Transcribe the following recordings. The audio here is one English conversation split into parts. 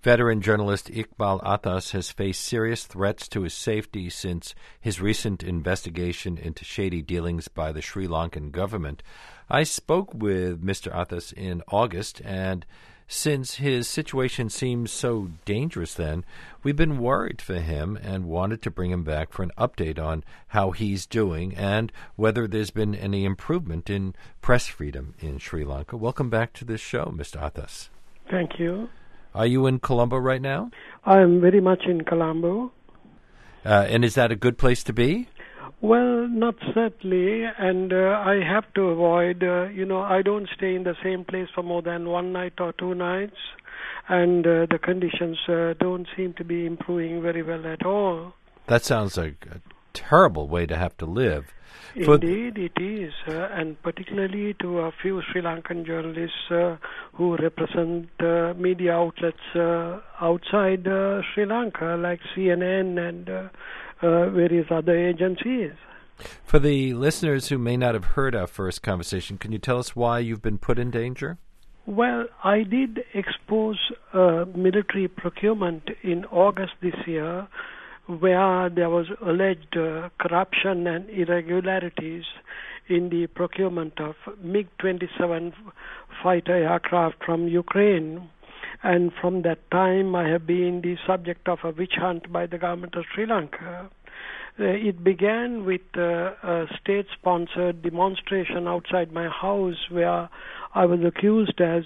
Veteran journalist Iqbal Athas has faced serious threats to his safety since his recent investigation into shady dealings by the Sri Lankan government. I spoke with Mr. Athas in August, and since his situation seems so dangerous then, we've been worried for him and wanted to bring him back for an update on how he's doing and whether there's been any improvement in press freedom in Sri Lanka. Welcome back to this show, Mr. Athas. Thank you. Are you in Colombo right now? I am very much in Colombo. And is that a good place to be? Well, not certainly, and I have to avoid, I don't stay in the same place for more than one night or 2 nights, and the conditions don't seem to be improving very well at all. That sounds like a terrible way to have to live. Indeed, it is, and particularly to a few Sri Lankan journalists who represent media outlets outside Sri Lanka, like CNN and various other agencies. For the listeners who may not have heard our first conversation, can you tell us why you've been put in danger? Well, I did expose military procurement in August this year, where there was alleged corruption and irregularities in the procurement of MiG-27 fighter aircraft from Ukraine. And from that time, I have been the subject of a witch hunt by the government of Sri Lanka. It began with a state-sponsored demonstration outside my house where I was accused as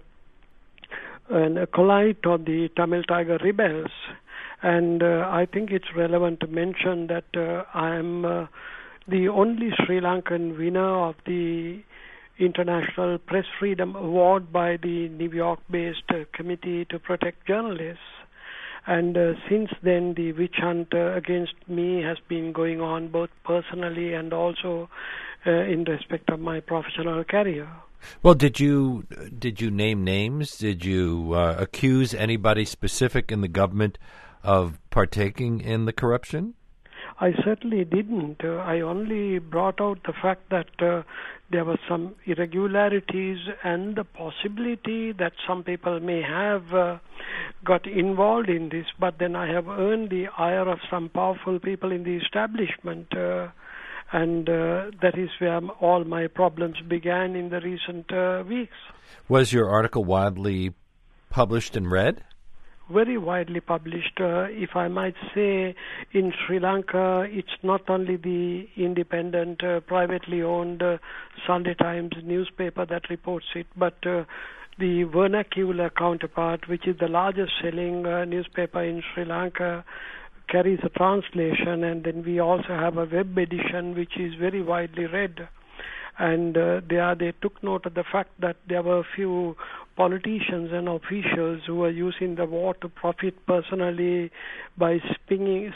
an acolyte of the Tamil Tiger rebels. And I think it's relevant to mention that I am the only Sri Lankan winner of the International Press Freedom Award by the New York-based Committee to Protect Journalists. And since then, the witch hunt against me has been going on both personally and also in respect of my professional career. Well, did you name names? Did you accuse anybody specific in the government of partaking in the corruption? I certainly didn't. I only brought out the fact that there were some irregularities and the possibility that some people may have got involved in this, but then I have earned the ire of some powerful people in the establishment, and that is where all my problems began in the recent weeks. Was your article widely published and read? Very widely published. If I might say, in Sri Lanka, it's not only the independent, privately owned Sunday Times newspaper that reports it, but the vernacular counterpart, which is the largest selling newspaper in Sri Lanka, carries a translation, and then we also have a web edition which is very widely read. And they took note of the fact that there were a few politicians and officials who were using the war to profit personally by skimming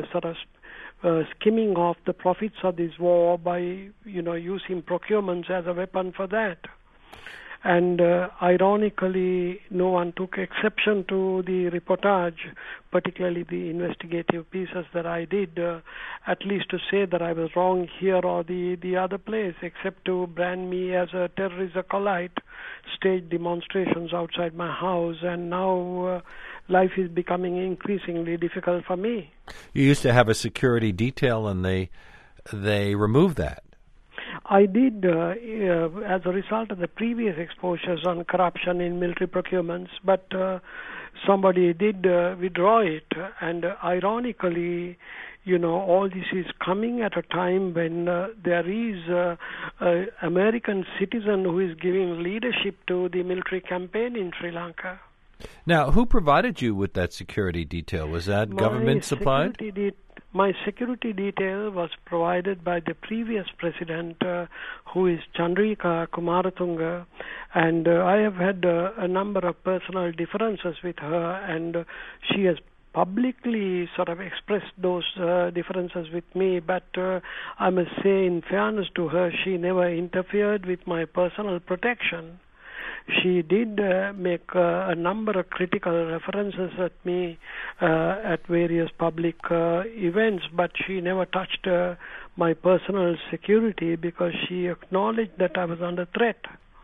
off the profits of this war by, using procurements as a weapon for that. And ironically, no one took exception to the reportage, particularly the investigative pieces that I did, at least to say that I was wrong here or the other place, except to brand me as a terrorist acolyte, stage demonstrations outside my house, and now life is becoming increasingly difficult for me. You used to have a security detail, and they removed that. I did as a result of the previous exposures on corruption in military procurements, but somebody did withdraw it. And ironically, all this is coming at a time when there is an American citizen who is giving leadership to the military campaign in Sri Lanka. Now, who provided you with that security detail? Was that government supplied? My security detail was provided by the previous president, who is Chandrika Kumaratunga, and I have had a number of personal differences with her, and she has publicly sort of expressed those differences with me, but I must say, in fairness to her, she never interfered with my personal protection. She did make a number of critical references at me at various public events, but she never touched my personal security because she acknowledged that I was under threat.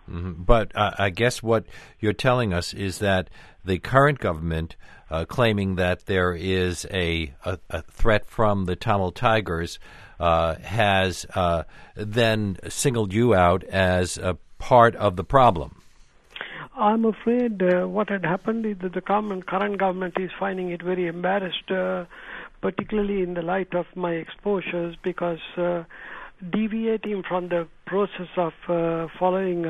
But I guess what you're telling us is that the current government, claiming that there is a threat from the Tamil Tigers, has then singled you out as a part of the problem. I'm afraid what had happened is that the current government is finding it very embarrassed, particularly in the light of my exposures, because deviating from the process of following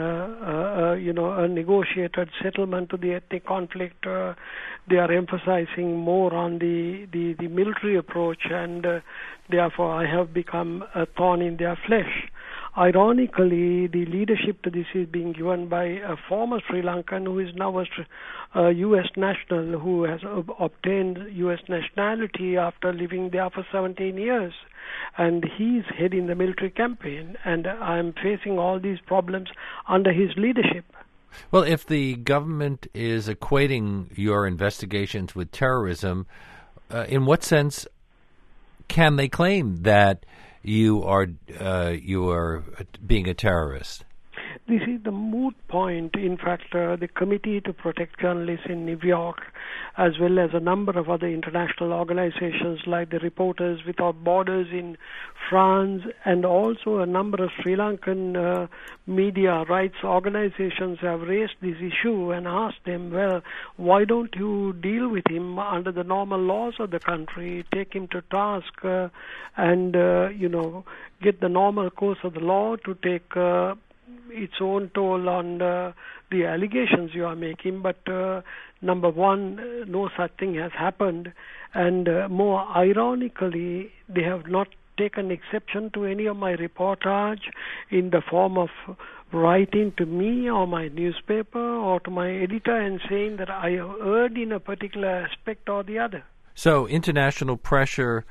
a negotiated settlement to the ethnic conflict, they are emphasizing more on the military approach, and therefore I have become a thorn in their flesh. Ironically, the leadership to this is being given by a former Sri Lankan who is now a U.S. national, who has obtained U.S. nationality after living there for 17 years. And he's heading the military campaign, and I'm facing all these problems under his leadership. Well, if the government is equating your investigations with terrorism, in what sense can they claim that you are being a terrorist? This is the moot point. In fact, the Committee to Protect Journalists in New York, as well as a number of other international organizations like the Reporters Without Borders in France, and also a number of Sri Lankan media rights organizations have raised this issue and asked them, well, why don't you deal with him under the normal laws of the country, take him to task and get the normal course of the law to take its own toll on the allegations you are making. But number one, no such thing has happened, and more ironically, they have not taken exception to any of my reportage in the form of writing to me or my newspaper or to my editor and saying that I erred in a particular aspect or the other. So international pressure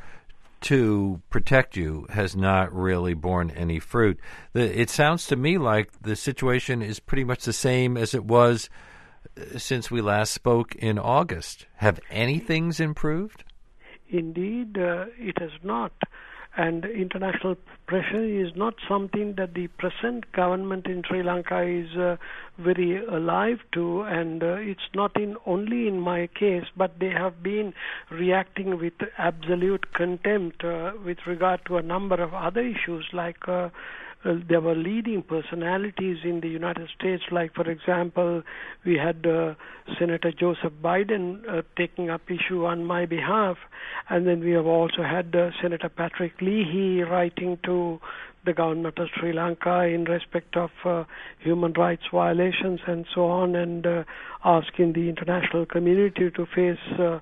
to protect you has not really borne any fruit. It sounds to me like the situation is pretty much the same as it was since we last spoke in August. Have any things improved? Indeed, it has not. And international pressure is not something that the present government in Sri Lanka is very alive to, and it's not only in my case, but they have been reacting with absolute contempt with regard to a number of other issues, like there were leading personalities in the United States, like, for example, we had Senator Joseph Biden taking up issue on my behalf, and then we have also had Senator Patrick Leahy writing to the government of Sri Lanka in respect of human rights violations and so on, and asking the international community to face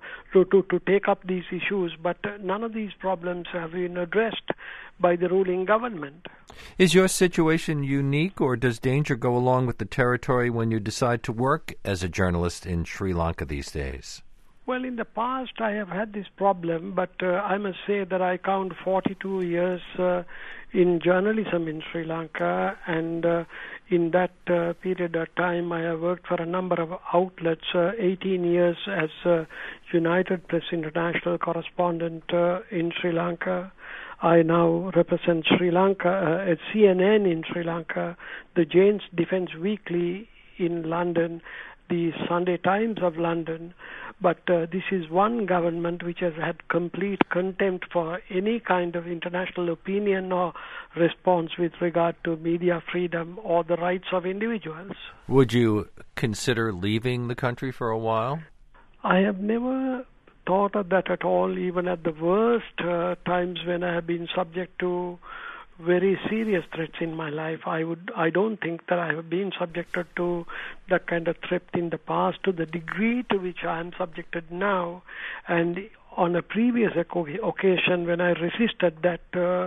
to take up these issues. But none of these problems have been addressed by the ruling government. Is your situation unique, or does danger go along with the territory when you decide to work as a journalist in Sri Lanka these days? Well, in the past I have had this problem, but I must say that I count 42 years in journalism in Sri Lanka, and in that period of time I have worked for a number of outlets, 18 years as United Press International correspondent in Sri Lanka. I now represent Sri Lanka at CNN in Sri Lanka, the Jane's Defence Weekly in London, the Sunday Times of London. But this is one government which has had complete contempt for any kind of international opinion or response with regard to media freedom or the rights of individuals. Would you consider leaving the country for a while? I have never thought of that at all, even at the worst times when I have been subject to very serious threats in my life. I don't think that I have been subjected to that kind of threat in the past to the degree to which I am subjected now. And on a previous occasion when I resisted that,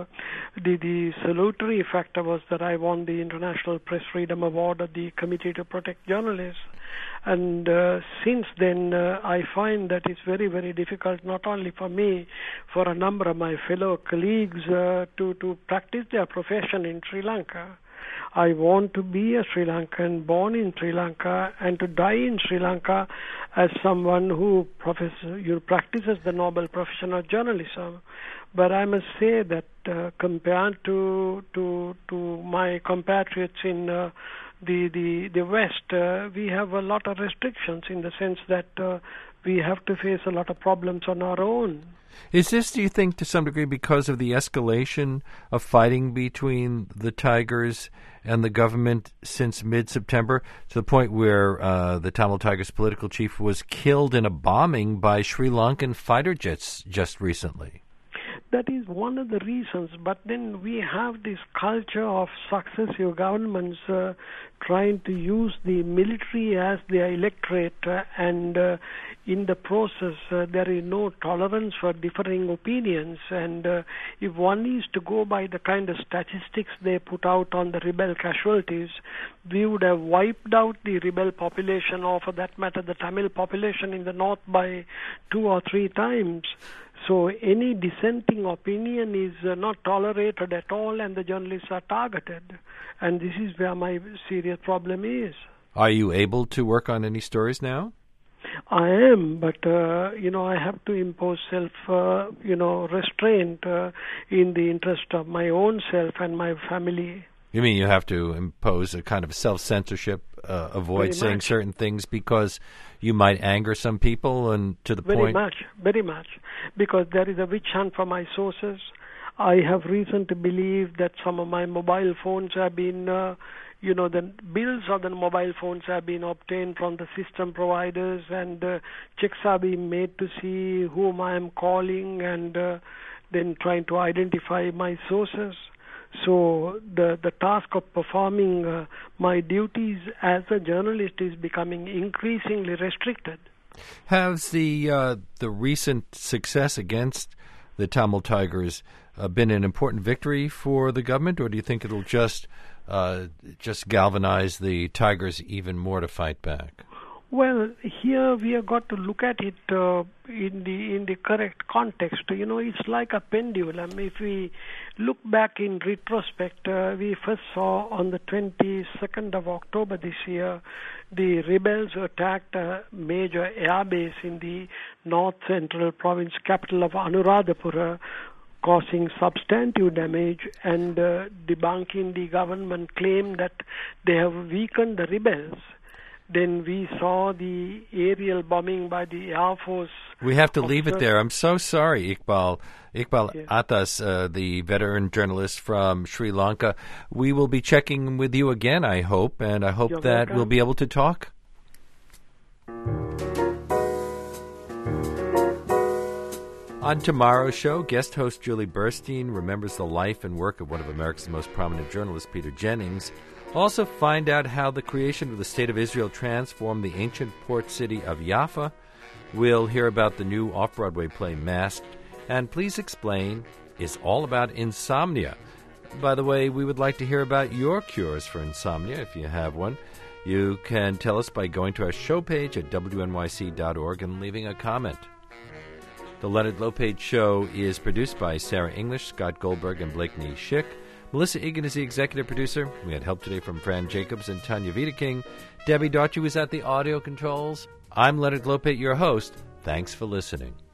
the salutary factor was that I won the International Press Freedom Award of the Committee to Protect Journalists. And since then, I find that it's very, very difficult, not only for me, for a number of my fellow colleagues to practice their profession in Sri Lanka. I want to be a Sri Lankan, born in Sri Lanka, and to die in Sri Lanka as someone who practices the noble profession of journalism. But I must say that compared to my compatriots in the West, we have a lot of restrictions in the sense that we have to face a lot of problems on our own. Is this, do you think, to some degree because of the escalation of fighting between the Tigers and the government since mid-September, to the point where the Tamil Tigers political chief was killed in a bombing by Sri Lankan fighter jets just recently? That is one of the reasons, but then we have this culture of successive governments trying to use the military as their electorate, and in the process there is no tolerance for differing opinions, and if one is to go by the kind of statistics they put out on the rebel casualties, we would have wiped out the rebel population, or for that matter the Tamil population in the north, by 2 or 3 times. So any dissenting opinion is not tolerated at all, and the journalists are targeted. And this is where my serious problem is. Are you able to work on any stories now? I am, but, I have to impose restraint in the interest of my own self and my family. You mean you have to impose a kind of self-censorship, avoid saying certain things because you might anger some people, and to the point... Very much, because there is a witch hunt for my sources. I have reason to believe that some of my mobile phones have been, the bills of the mobile phones have been obtained from the system providers, and checks are being made to see whom I am calling, and then trying to identify my sources. So the task of performing my duties as a journalist is becoming increasingly restricted. Has the recent success against the Tamil Tigers been an important victory for the government, or do you think it'll just galvanize the Tigers even more to fight back? Well, here we have got to look at it in the correct context. It's like a pendulum. If we look back in retrospect, we first saw on the 22nd of October this year, the rebels attacked a major airbase in the north-central province capital of Anuradhapura, causing substantive damage, and debunking the government claim that they have weakened the rebels. Then we saw the aerial bombing by the Air Force. We have to leave it there. I'm so sorry, Iqbal. Iqbal Atas, the veteran journalist from Sri Lanka. We will be checking with you again, I hope, and I hope that we'll be able to talk. On tomorrow's show, guest host Julie Burstein remembers the life and work of one of America's most prominent journalists, Peter Jennings. Also find out how the creation of the State of Israel transformed the ancient port city of Jaffa. We'll hear about the new off-Broadway play Masked. And Please Explain is all about insomnia. By the way, we would like to hear about your cures for insomnia, if you have one. You can tell us by going to our show page at wnyc.org and leaving a comment. The Leonard Lopate Show is produced by Sarah English, Scott Goldberg, and Blakeney Schick. Melissa Egan is the executive producer. We had help today from Fran Jacobs and Tanya Wiedeking. Debbie Daughtry was at the audio controls. I'm Leonard Lopate, your host. Thanks for listening.